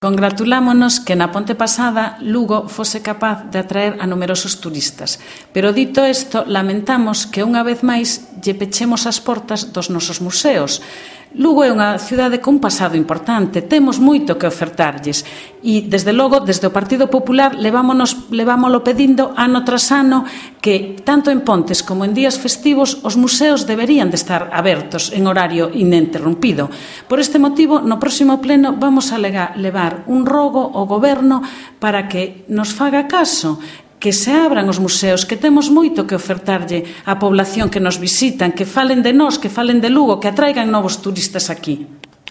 Congratulámonos que na ponte pasada Lugo fose capaz de atraer a numerosos turistas, pero dito isto, lamentamos que unha vez máis lle pechemos as portas dos nosos museos. Lugo é unha cidade con un pasado importante, temos moito que ofertarlles e, desde logo, desde o Partido Popular levámolo pedindo ano tras ano que, tanto en pontes como en días festivos, os museos deberían de estar abertos en horario ininterrompido. Por este motivo, no próximo pleno vamos a levar un rogo ao Goberno para que nos faga caso, que se abran os museos, que temos moito que ofertarlle á población que nos visitan, que falen de nós, que falen de Lugo, que atraigan novos turistas aquí.